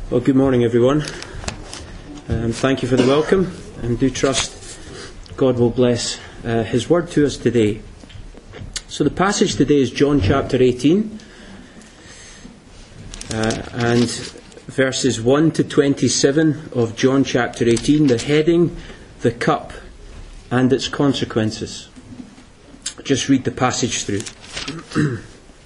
Well, good morning, everyone. Thank you for the welcome, and do trust God will bless His word to us today. So the passage today is John chapter 18, and verses 1 to 27 of John chapter 18, the heading, the cup, and its consequences. Just read the passage through.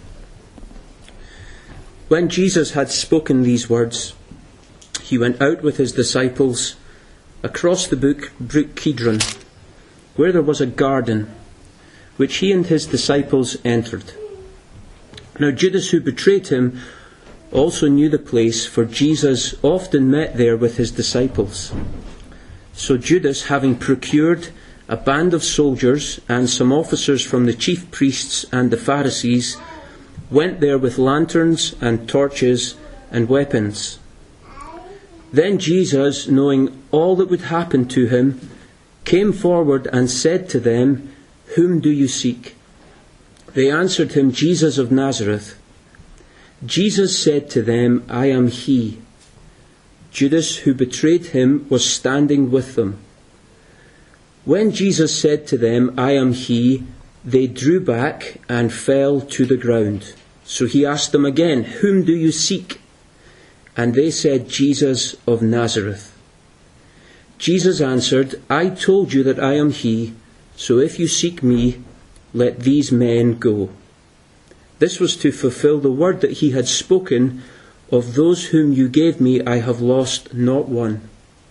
When Jesus had spoken these words, he went out with his disciples across the brook Kidron, where there was a garden, which he and his disciples entered. Now Judas, who betrayed him, also knew the place, for Jesus often met there with his disciples. So Judas, having procured a band of soldiers and some officers from the chief priests and the Pharisees, went there with lanterns and torches and weapons. Then Jesus, knowing all that would happen to him, came forward and said to them, "Whom do you seek?" They answered him, "Jesus of Nazareth." Jesus said to them, "I am he." Judas, who betrayed him, was standing with them. When Jesus said to them, "I am he," they drew back and fell to the ground. So he asked them again, "Whom do you seek?" And they said, "Jesus of Nazareth." Jesus answered, "I told you that I am he, so if you seek me, let these men go." This was to fulfill the word that he had spoken, "Of those whom you gave me, I have lost not one."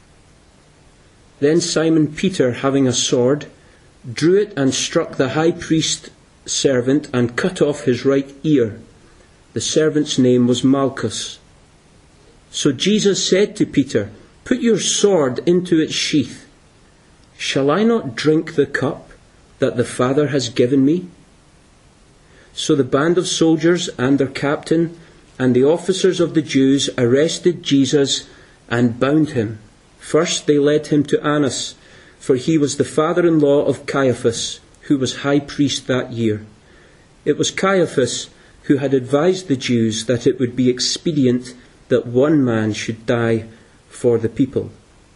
Then Simon Peter, having a sword, drew it and struck the high priest's servant and cut off his right ear. The servant's name was Malchus. So Jesus said to Peter, "Put your sword into its sheath. Shall I not drink the cup that the Father has given me?" So the band of soldiers and their captain and the officers of the Jews arrested Jesus and bound him. First they led him to Annas, for he was the father-in-law of Caiaphas, who was high priest that year. It was Caiaphas who had advised the Jews that it would be expedient that one man should die for the people.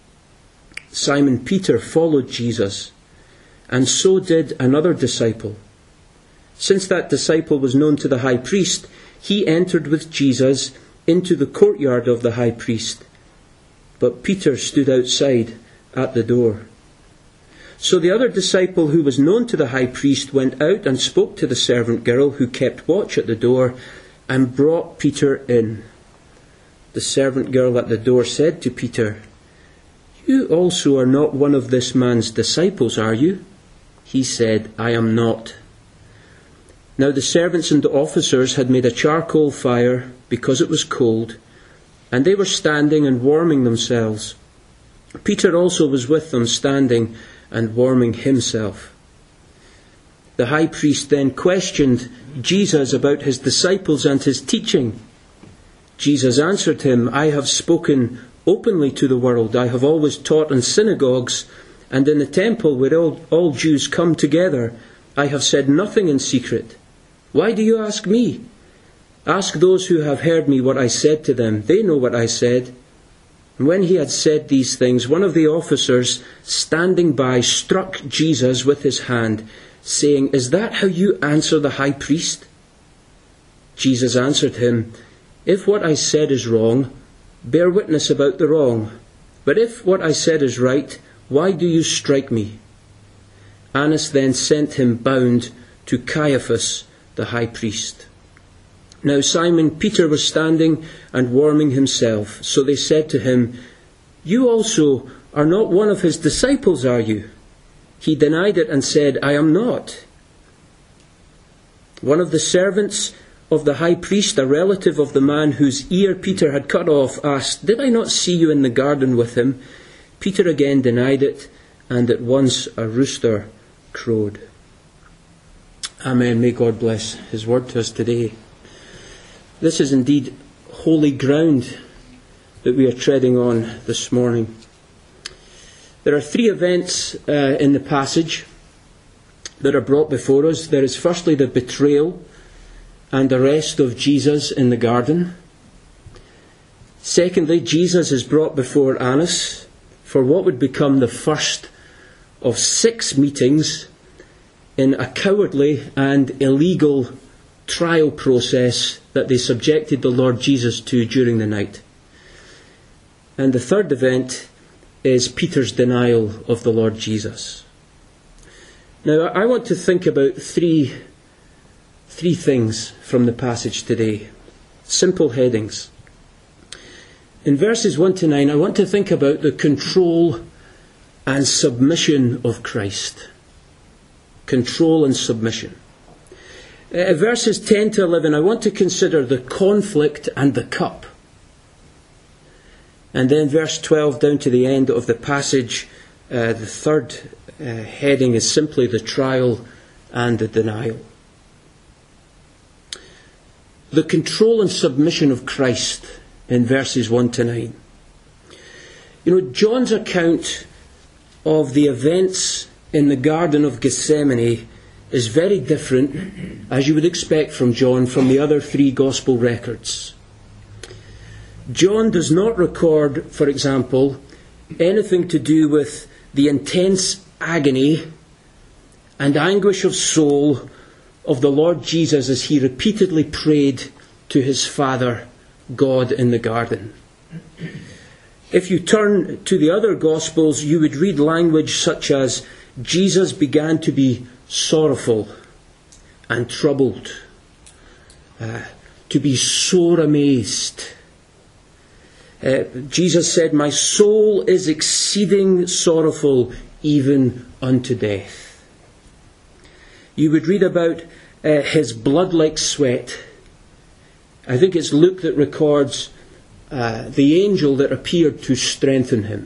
Simon Peter followed Jesus, and so did another disciple. Since that disciple was known to the high priest, he entered with Jesus into the courtyard of the high priest. But Peter stood outside at the door. So the other disciple who was known to the high priest went out and spoke to the servant girl who kept watch at the door and brought Peter in. The servant girl at the door said to Peter, "You also are not one of this man's disciples, are you?" He said, "I am not." Now the servants and the officers had made a charcoal fire because it was cold, and they were standing and warming themselves. Peter also was with them, standing and warming himself. The high priest then questioned Jesus about his disciples and his teaching. Jesus answered him, "I have spoken openly to the world. I have always taught in synagogues and in the temple where all Jews come together. I have said nothing in secret. Why do you ask me? Ask those who have heard me what I said to them. They know what I said." And when he had said these things, one of the officers standing by struck Jesus with his hand, saying, "Is that how you answer the high priest?" Jesus answered him, "If what I said is wrong, bear witness about the wrong. But if what I said is right, why do you strike me?" Annas then sent him bound to Caiaphas, the high priest. Now Simon Peter was standing and warming himself. So they said to him, "You also are not one of his disciples, are you?" He denied it and said, "I am not." One of the servants of the high priest, a relative of the man whose ear Peter had cut off, asked, "Did I not see you in the garden with him?" Peter again denied it, and at once a rooster crowed. Amen. May God bless his word to us today. This is indeed holy ground that we are treading on this morning. There are three events in the passage that are brought before us. There is firstly the betrayal and arrest of Jesus in the garden. Secondly, Jesus is brought before Annas for what would become the first of 6 meetings in a cowardly and illegal trial process that they subjected the Lord Jesus to during the night. And the third event is Peter's denial of the Lord Jesus. Now, I want to think about three things from the passage today. Simple headings. In verses 1 to 9, I want to think about the control and submission of Christ. Control and submission. Verses 10 to 11, I want to consider the conflict and the cup. And then verse 12 down to the end of the passage, the third heading is simply the trial and the denial. The control and submission of Christ in verses 1 to 9. You know, John's account of the events in the Garden of Gethsemane is very different, as you would expect from John, from the other 3 Gospel records. John does not record, for example, anything to do with the intense agony and anguish of soul of the Lord Jesus as he repeatedly prayed to his Father, God, in the garden. If you turn to the other Gospels, you would read language such as, Jesus began to be sorrowful and troubled, to be sore amazed. Jesus said, my soul is exceeding sorrowful, even unto death. You would read about his blood like sweat. I think it's Luke that records the angel that appeared to strengthen him.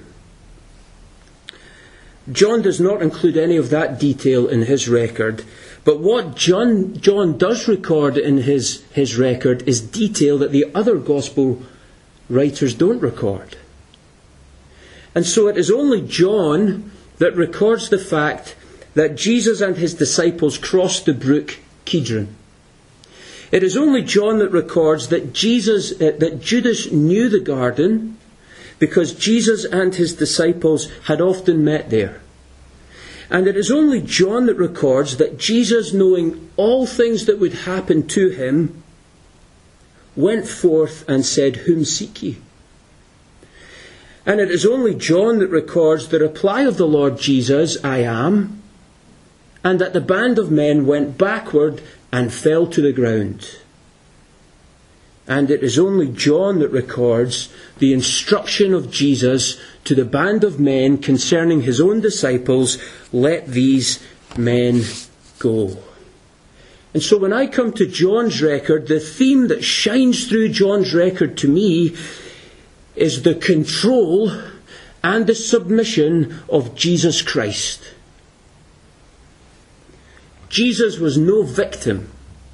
John does not include any of that detail in his record, but what John does record in his record is detail that the other Gospel writers don't record. And so it is only John that records the fact that Jesus and his disciples crossed the brook Kidron. It is only John that records that Judas knew the garden because Jesus and his disciples had often met there. And it is only John that records that Jesus, knowing all things that would happen to him, went forth and said, whom seek ye? And it is only John that records the reply of the Lord Jesus, I am, and that the band of men went backward and fell to the ground. And it is only John that records the instruction of Jesus to the band of men concerning his own disciples, let these men go. And so when I come to John's record, the theme that shines through John's record to me is the control and the submission of Jesus Christ. Jesus was no victim.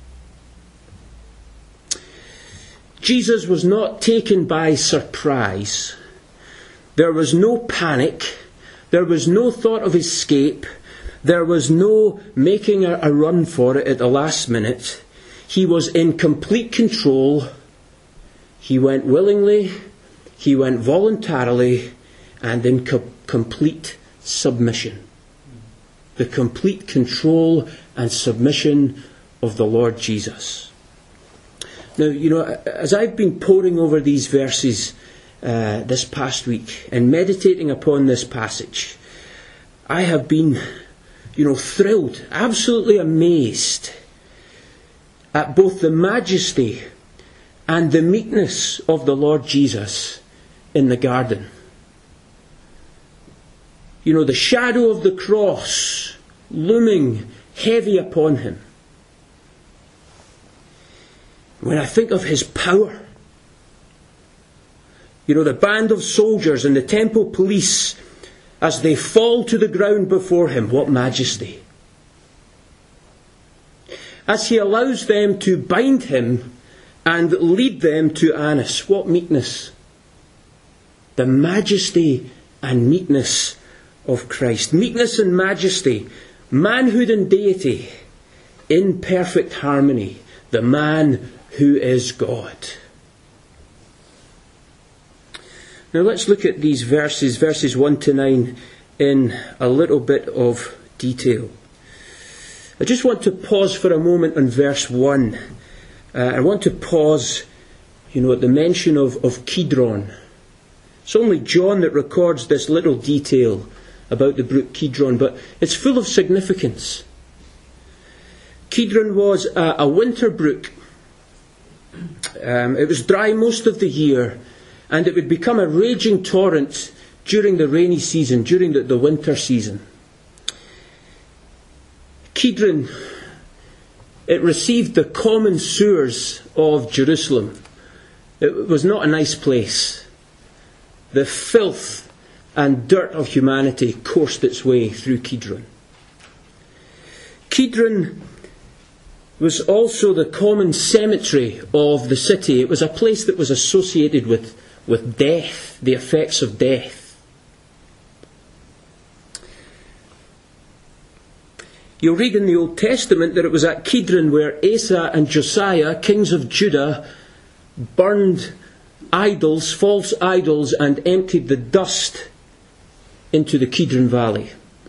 Jesus was not taken by surprise. There was no panic. There was no thought of escape. There was no making a run for it at the last minute. He was in complete control. He went willingly. He went voluntarily and in complete submission. The complete control and submission of the Lord Jesus. Now, you know, as I've been poring over these verses this past week and meditating upon this passage, I have been, thrilled, absolutely amazed at both the majesty and the meekness of the Lord Jesus in the garden. You know, the shadow of the cross looming heavy upon him. When I think of his power, the band of soldiers and the temple police as they fall to the ground before him, what majesty. As he allows them to bind him and lead them to Annas, what meekness. The majesty and meekness of Christ. Meekness and majesty, manhood and deity, in perfect harmony. The man who is God. Now let's look at these verses 1 to 9, in a little bit of detail. I just want to pause for a moment on verse 1. I want to pause, at the mention of Kidron. It's only John that records this little detail about the brook Kidron, but it's full of significance. Kidron was a winter brook. It was dry most of the year, and it would become a raging torrent during the rainy season, during the winter season. Kidron, it received the common sewers of Jerusalem. It was not a nice place. The filth and dirt of humanity coursed its way through Kidron. Kidron was also the common cemetery of the city. It was a place that was associated with death, the effects of death. You'll read in the Old Testament that it was at Kidron where Asa and Josiah, kings of Judah, burned idols, false idols, and emptied the dust into the Kidron Valley.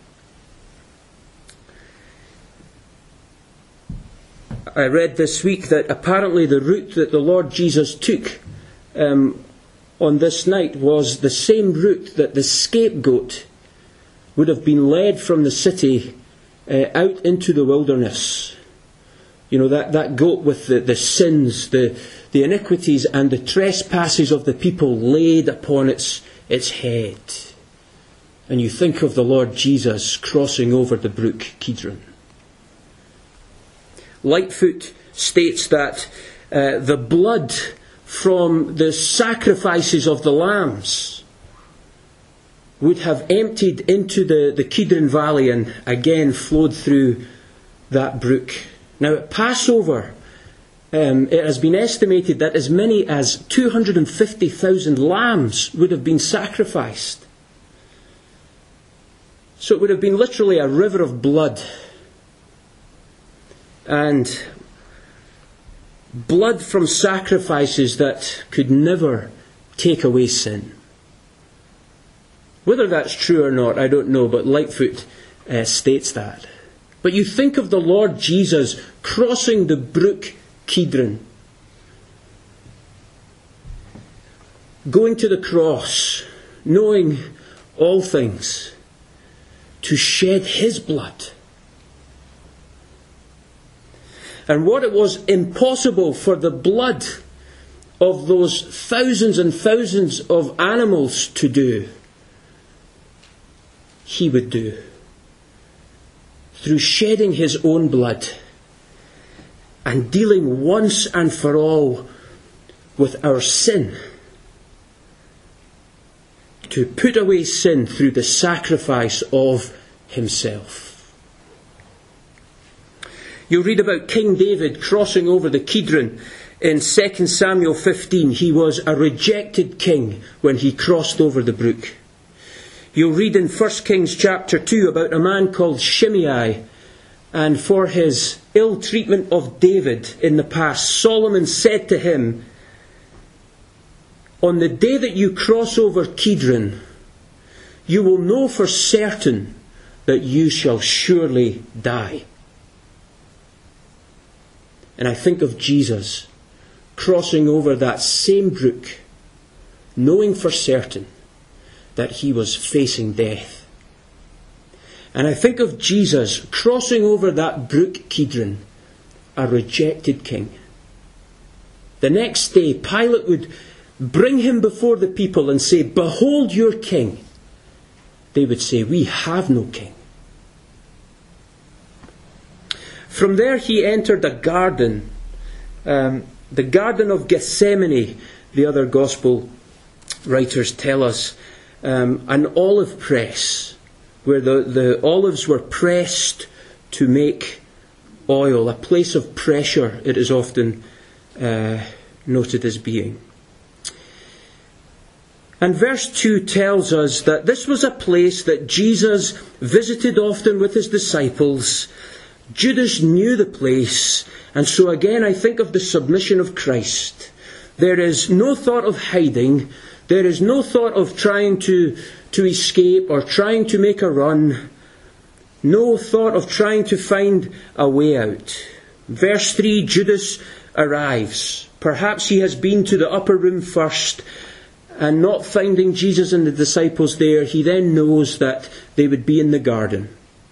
I read this week that apparently the route that the Lord Jesus took on this night was the same route that the scapegoat would have been led from the city out into the wilderness. That goat with the sins, the iniquities and the trespasses of the people laid upon its head. And you think of the Lord Jesus crossing over the brook Kidron. Lightfoot states that the blood from the sacrifices of the lambs would have emptied into the Kidron Valley and again flowed through that brook. Now at Passover, it has been estimated that as many as 250,000 lambs would have been sacrificed. So it would have been literally a river of blood. And blood from sacrifices that could never take away sin. Whether that's true or not, I don't know, but Lightfoot states that. But you think of the Lord Jesus crossing the brook Kidron, going to the cross, knowing all things, to shed his blood. And what it was impossible for the blood of those thousands and thousands of animals to do, he would do. Through shedding his own blood and dealing once and for all with our sin. To put away sin through the sacrifice of himself. You'll read about King David crossing over the Kidron in 2 Samuel 15. He was a rejected king when he crossed over the brook. You'll read in 1 Kings chapter 2 about a man called Shimei, and for his ill treatment of David in the past, Solomon said to him, "On the day that you cross over Kidron, you will know for certain that you shall surely die." And I think of Jesus crossing over that same brook, knowing for certain that he was facing death. And I think of Jesus crossing over that brook Kidron, a rejected king. The next day, Pilate would bring him before the people and say, "Behold your king." They would say, "We have no king." From there he entered a garden, the Garden of Gethsemane, the other gospel writers tell us, an olive press, where the olives were pressed to make oil, a place of pressure it is often noted as being. And verse 2 tells us that this was a place that Jesus visited often with his disciples. Judas knew the place, and so again I think of the submission of Christ. There is no thought of hiding. There is no thought of trying to escape or trying to make a run. No thought of trying to find a way out. Verse 3, Judas arrives. Perhaps he has been to the upper room first, and not finding Jesus and the disciples there, he then knows that they would be in the garden.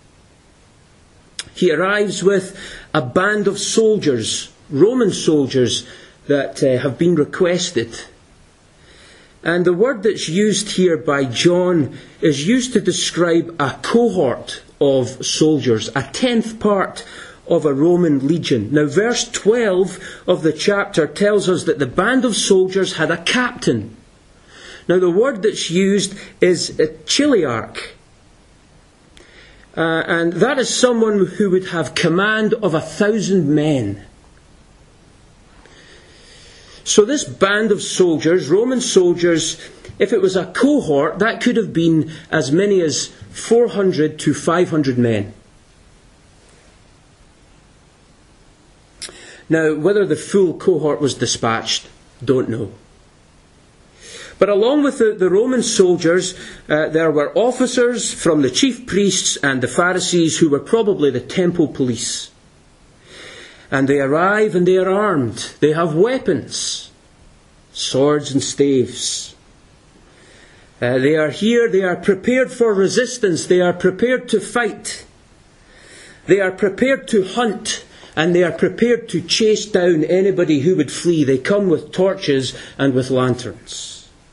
He arrives with a band of soldiers, Roman soldiers, that have been requested. And the word that's used here by John is used to describe a cohort of soldiers, a 10th part of a Roman legion. Now, verse 12 of the chapter tells us that the band of soldiers had a captain. Now, the word that's used is a chiliarch. And that is someone who would have command of 1,000 men. So this band of soldiers, Roman soldiers, if it was a cohort, that could have been as many as 400 to 500 men. Now, whether the full cohort was dispatched, don't know. But along with the Roman soldiers, there were officers from the chief priests and the Pharisees who were probably the temple police. And they arrive and they are armed. They have weapons, swords and staves. They are here, they are prepared for resistance, they are prepared to fight. They are prepared to hunt, and they are prepared to chase down anybody who would flee. They come with torches and with lanterns.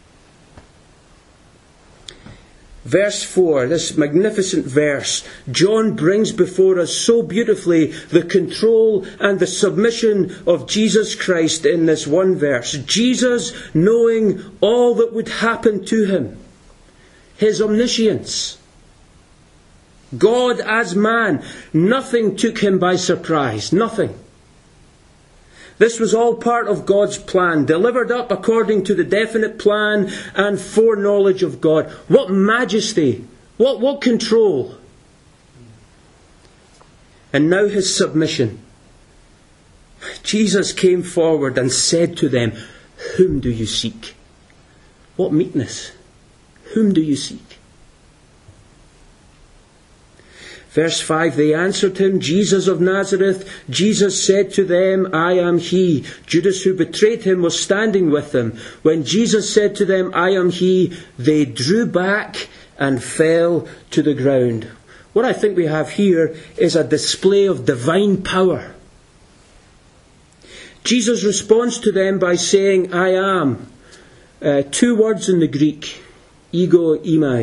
Verse 4, this magnificent verse, John brings before us so beautifully the control and the submission of Jesus Christ in this one verse. Jesus knowing all that would happen to him. His omniscience. God as man. Nothing took him by surprise. Nothing. This was all part of God's plan, delivered up according to the definite plan and foreknowledge of God. What majesty! What control! And now his submission. Jesus came forward and said to them, "Whom do you seek?" What meekness! Whom do you seek? Verse 5, they answered him, "Jesus of Nazareth." Jesus said to them, "I am he." Judas, who betrayed him, was standing with them. When Jesus said to them, "I am he," they drew back and fell to the ground. What I think we have here is a display of divine power. Jesus responds to them by saying, "I am." Two words in the Greek, ego eimi.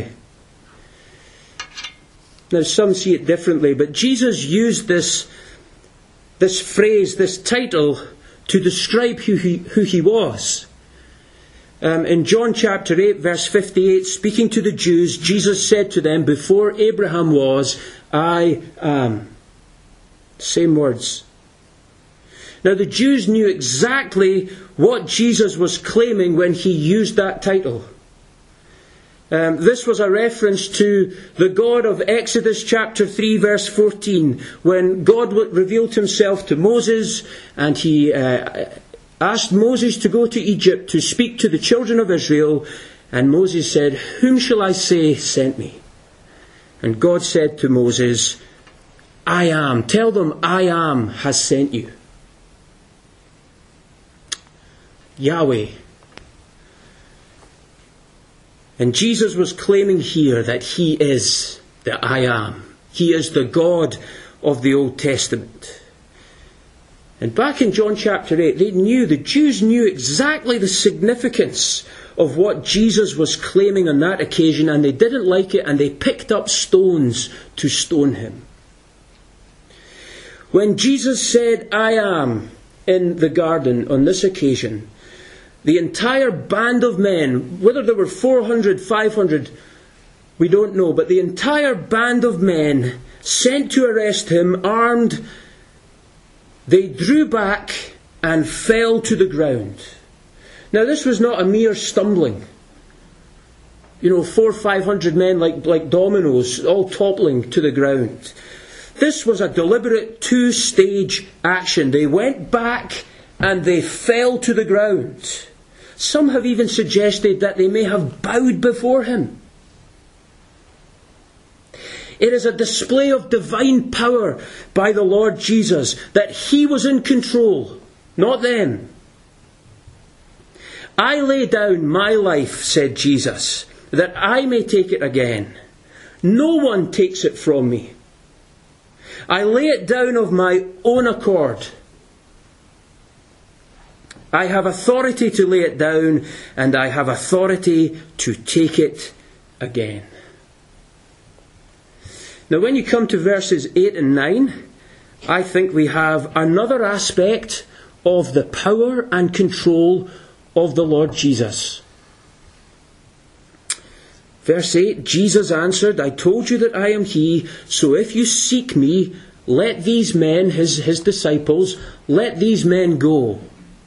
Now, some see it differently, but Jesus used this phrase, this title, to describe who he was. In John chapter 8, verse 58, speaking to the Jews, Jesus said to them, "Before Abraham was, I am." Same words. Now, the Jews knew exactly what Jesus was claiming when he used that title. This was a reference to the God of Exodus chapter 3 verse 14, when God revealed himself to Moses and he asked Moses to go to Egypt to speak to the children of Israel, and Moses said, "Whom shall I say sent me?" And God said to Moses, "I am. Tell them I am has sent you." Yahweh. And Jesus was claiming here that he is the I am. He is the God of the Old Testament. And back in John chapter 8, the Jews knew exactly the significance of what Jesus was claiming on that occasion, and they didn't like it, and they picked up stones to stone him. When Jesus said, "I am," in the garden on this occasion, the entire band of men, whether there were 400, 500, we don't know, but the entire band of men sent to arrest him, armed, they drew back and fell to the ground. Now, this was not a mere stumbling. 400 or 500 men like dominoes, all toppling to the ground. This was a deliberate two-stage action. They went back and they fell to the ground. Some have even suggested that they may have bowed before him. It is a display of divine power by the Lord Jesus that he was in control, not them. I lay down my life, said Jesus, that I may take it again. No one takes it from me. I lay it down of my own accord. I have authority to lay it down, and I have authority to take it again. Now, when you come to verses 8 and 9, I think we have another aspect of the power and control of the Lord Jesus. Verse 8, Jesus answered, I told you that I am he, so if you seek me, let these men, his disciples, let these men go.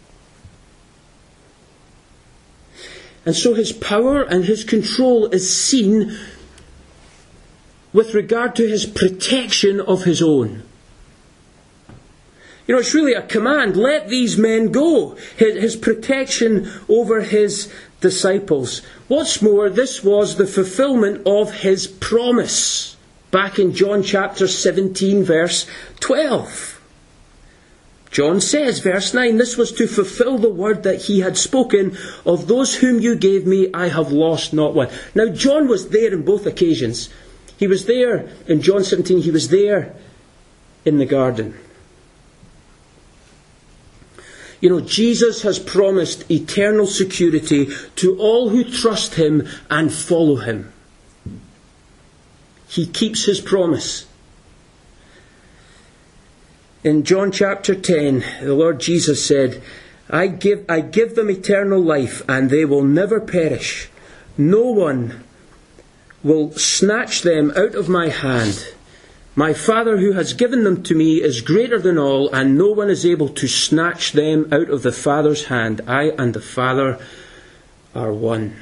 And so his power and his control is seen with regard to his protection of his own. You know, it's really a command. Let these men go. His protection over his disciples. What's more, this was the fulfillment of his promise. Back in John chapter 17, verse 12. John says, verse 9, this was to fulfill the word that he had spoken, of those whom you gave me, I have lost not one. Now, John was there in both occasions. He was there in John 17, he was there in the garden. You know, Jesus has promised eternal security to all who trust him and follow him. He keeps his promise. In John chapter 10, the Lord Jesus said, I give them eternal life, and they will never perish. No one will snatch them out of my hand. My Father who has given them to me is greater than all, and no one is able to snatch them out of the Father's hand. I and the Father are one.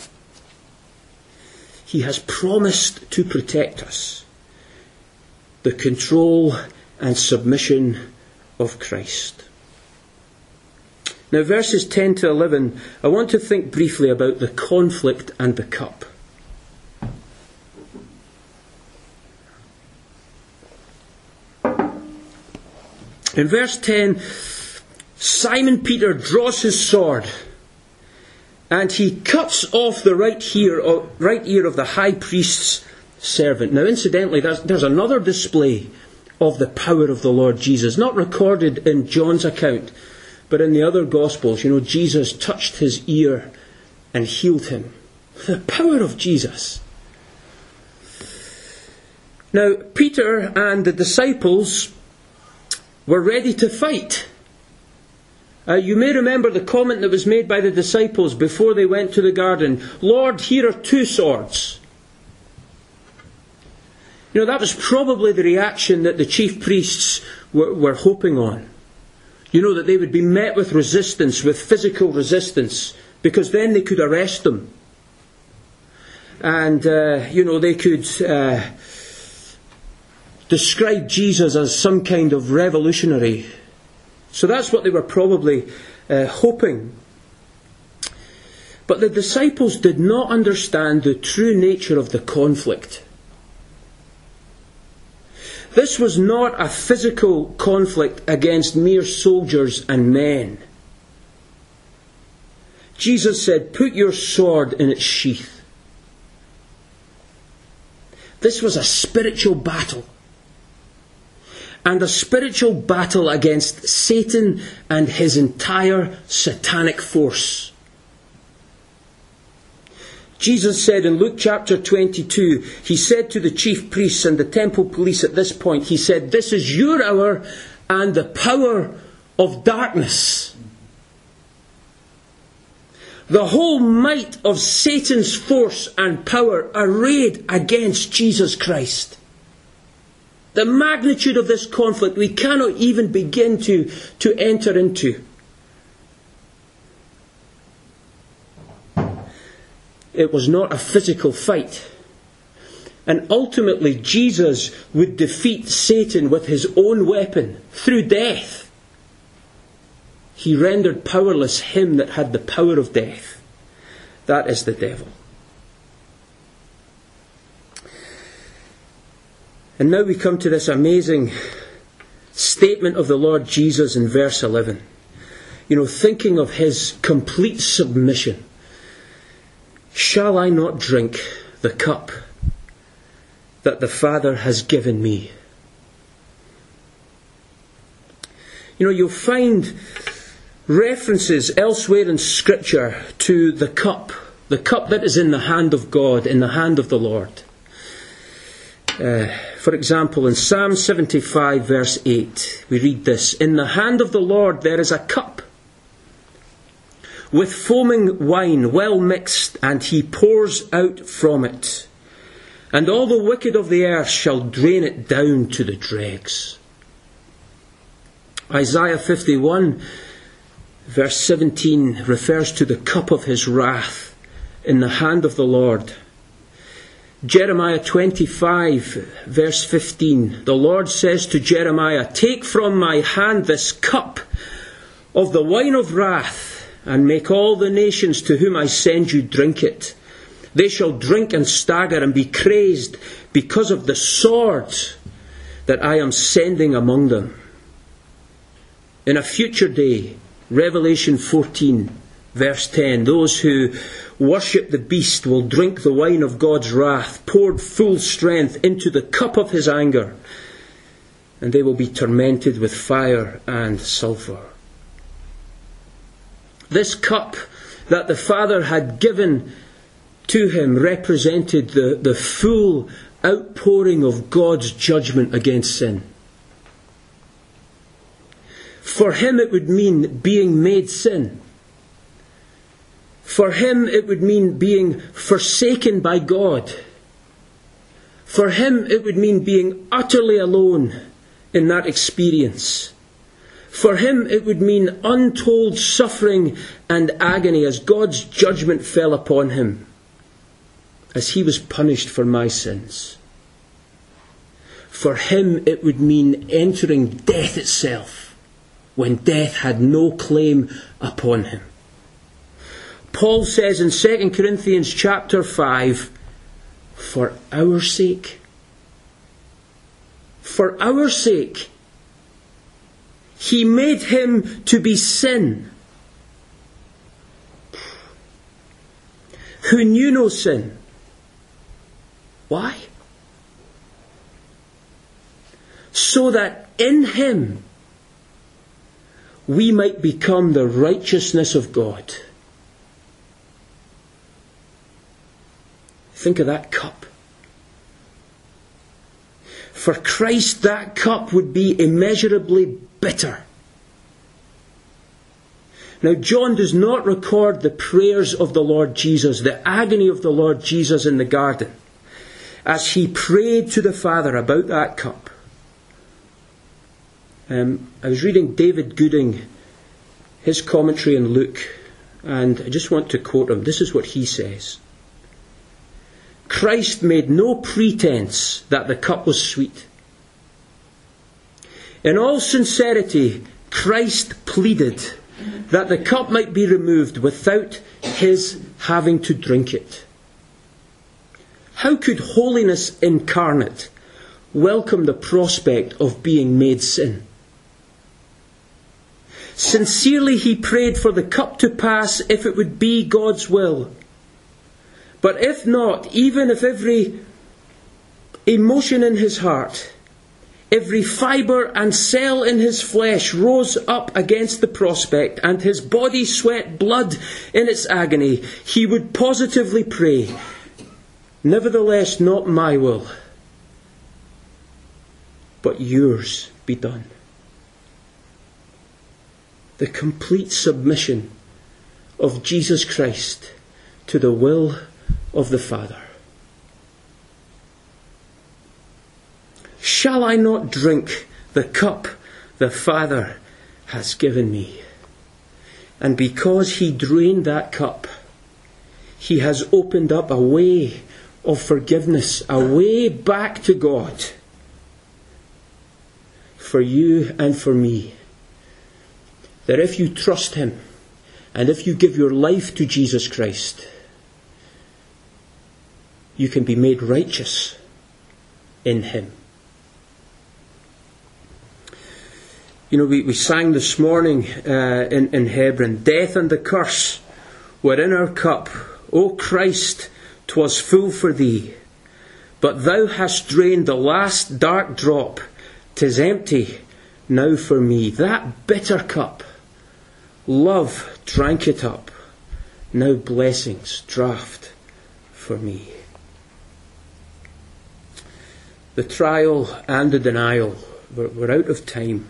He has promised to protect us. The control and submission of Christ. Now, verses 10 to 11, I want to think briefly about the conflict and the cup. In verse 10, Simon Peter draws his sword and he cuts off the right ear of the high priest's servant. Now, incidentally, there's another display of the power of the Lord Jesus, not recorded in John's account, but in the other Gospels. You know, Jesus touched his ear and healed him. The power of Jesus. Now, Peter and the disciples were ready to fight. You may remember the comment that was made by the disciples before they went to the garden. Lord, here are 2 swords. You know, that was probably the reaction that the chief priests were hoping on. You know, that they would be met with resistance, with physical resistance, because then they could arrest them. And, they could describe Jesus as some kind of revolutionary. So that's what they were probably hoping. But the disciples did not understand the true nature of the conflict. This was not a physical conflict against mere soldiers and men. Jesus said, put your sword in its sheath. This was a spiritual battle. And a spiritual battle against Satan and his entire satanic force. Jesus said in Luke chapter 22, he said to the chief priests and the temple police at this point, he said, this is your hour and the power of darkness. The whole might of Satan's force and power arrayed against Jesus Christ. The magnitude of this conflict we cannot even begin to enter into. It was not a physical fight. And ultimately Jesus would defeat Satan with his own weapon, through death. He rendered powerless him that had the power of death. That is the devil. And now we come to this amazing statement of the Lord Jesus in verse 11. Thinking of his complete submission. Shall I not drink the cup that the Father has given me? You'll find references elsewhere in Scripture to the cup that is in the hand of God, in the hand of the Lord. For example, in Psalm 75 verse 8, we read this: "In the hand of the Lord there is a cup with foaming wine well mixed, and he pours out from it. And all the wicked of the earth shall drain it down to the dregs." Isaiah 51 verse 17 refers to the cup of his wrath in the hand of the Lord. Jeremiah 25 verse 15, the Lord says to Jeremiah, "Take from my hand this cup of the wine of wrath, and make all the nations to whom I send you drink it. They shall drink and stagger and be crazed because of the sword that I am sending among them." In a future day, Revelation 14 verse 10, those who worship the beast will drink the wine of God's wrath, poured full strength into the cup of his anger, and they will be tormented with fire and sulphur. This cup that the Father had given to him represented the full outpouring of God's judgment against sin. For him it would mean being made sin. For him it would mean being forsaken by God. For him it would mean being utterly alone in that experience. For him it would mean untold suffering and agony as God's judgment fell upon him, as he was punished for my sins. For him it would mean entering death itself, when death had no claim upon him. Paul says in 2 Corinthians chapter 5, for our sake, he made him to be sin, who knew no sin. Why? So that in him we might become the righteousness of God. Think of that cup. For Christ, that cup would be immeasurably bitter. Now, John does not record the prayers of the Lord Jesus, the agony of the Lord Jesus in the garden, as he prayed to the Father about that cup. I was reading David Gooding, his commentary on Luke, and I just want to quote him. This is what he says. Christ made no pretense that the cup was sweet. In all sincerity, Christ pleaded that the cup might be removed without his having to drink it. How could holiness incarnate welcome the prospect of being made sin? Sincerely he prayed for the cup to pass if it would be God's will. But if not, even if every emotion in his heart, every fibre and cell in his flesh rose up against the prospect, and his body sweat blood in its agony, he would positively pray, nevertheless not my will, but yours be done. The complete submission of Jesus Christ to the will of the Father. Shall I not drink the cup the Father has given me? And because he drained that cup, he has opened up a way of forgiveness, a way back to God for you and for me. that if you trust him and if you give your life to Jesus Christ, you can be made righteous in him. You know, we sang this morning in Hebron, death and the curse were in our cup. O Christ, 'twas full for thee. But thou hast drained the last dark drop. 'Tis empty now for me. That bitter cup, love drank it up. Now blessings draught for me. The trial and the denial. We're out of time.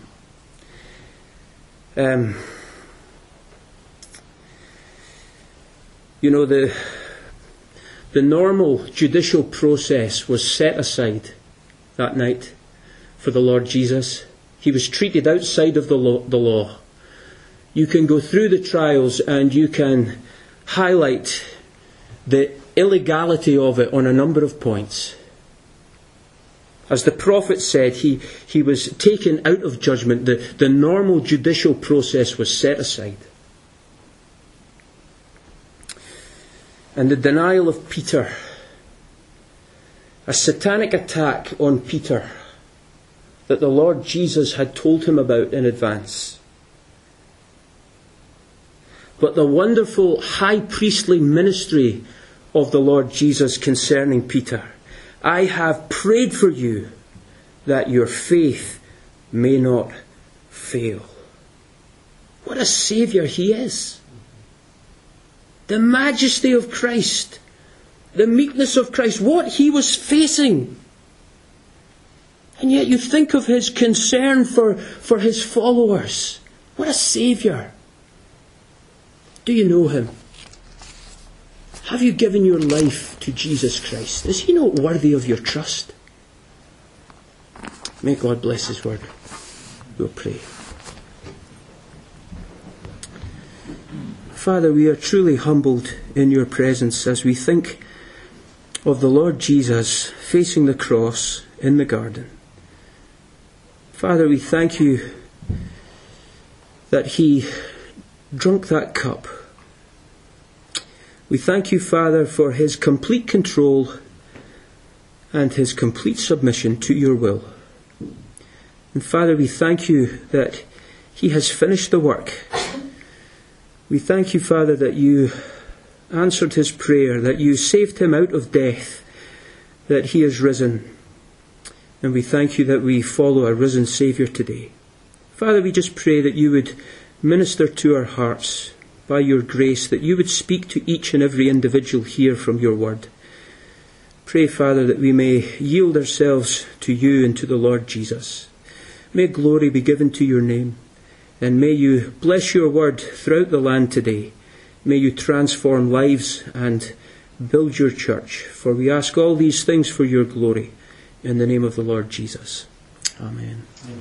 You know, the normal judicial process was set aside that night for the Lord Jesus. He was treated outside of the law. You can go through the trials and you can highlight the illegality of it on a number of points. As the prophet said, he was taken out of judgment. The normal judicial process was set aside. And the denial of Peter, a satanic attack on Peter that the Lord Jesus had told him about in advance. But the wonderful high priestly ministry of the Lord Jesus concerning Peter. I have prayed for you that your faith may not fail. What a Saviour he is. The majesty of Christ, the meekness of Christ, what he was facing. And yet you think of his concern for his followers. What a Saviour. Do you know him? Have you given your life to Jesus Christ? Is he not worthy of your trust? May God bless his word. We'll pray. Father, we are truly humbled in your presence as we think of the Lord Jesus facing the cross in the garden. Father, we thank you that he drunk that cup. We thank you, Father, for his complete control and his complete submission to your will. And Father, we thank you that he has finished the work. We thank you, Father, that you answered his prayer, that you saved him out of death, that he is risen. And we thank you that we follow a risen Saviour today. Father, we just pray that you would minister to our hearts by your grace, that you would speak to each and every individual here from your word. Pray, Father, that we may yield ourselves to you and to the Lord Jesus. May glory be given to your name, and may you bless your word throughout the land today. May you transform lives and build your church. For we ask all these things for your glory, in the name of the Lord Jesus. Amen.